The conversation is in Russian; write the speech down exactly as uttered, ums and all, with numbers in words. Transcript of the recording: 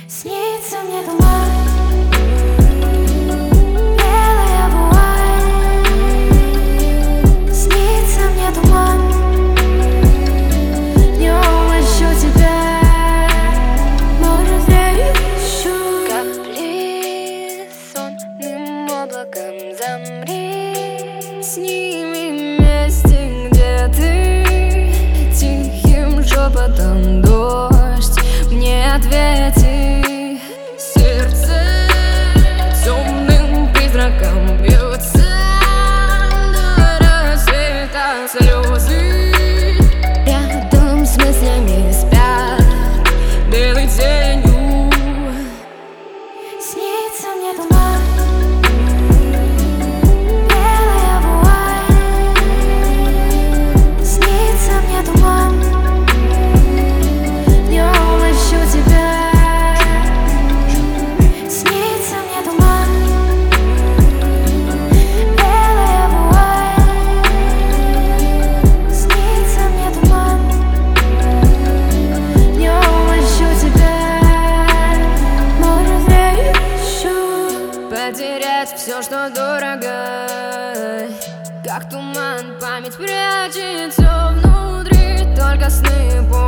Снится мне туман, белая вуаль. Снится мне туман, днем ищу тебя, может, я ищу капли сонным облаком. Замри с ними вместе, где ты, тихим шепотом дождь мне ответи. Сердце темным призраком бьется до рассвета. Слезы рядом с мыслями спят белой тенью. Снится мне туман, белая вуаль. Снится мне туман, днем ищу тебя. Снится мне туман, белая вуаль. Снится мне туман, днем ищу тебя. Может, я ищу потерять все, что дорого, как туман, память прячется внутри. Только сны